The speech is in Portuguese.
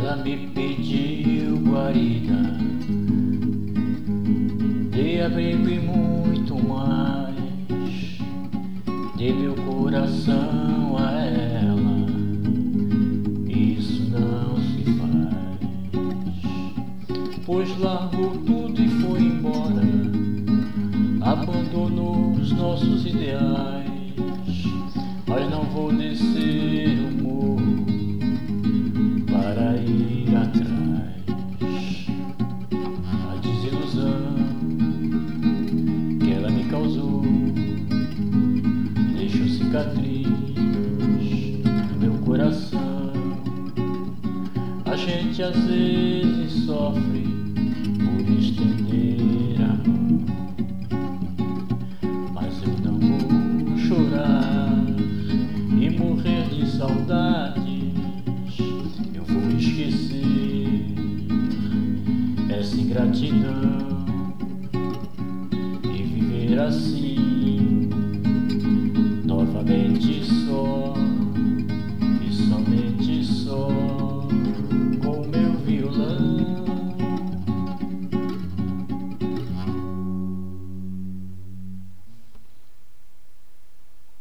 Ela me pediu guarida, dei abrigo e muito mais, dei meu coração a ela. Isso não se faz, pois largou tudo e foi embora, abandonou os nossos ideais. Mas não vou descer o morro para ir atrás. A desilusão que ela me causou deixou cicatriz no meu coração. A gente às vezes sofre por estender a mão, mas eu não vou chorar e morrer de saudades. Eu vou esquecer essa ingratidão e viver assim novamente só.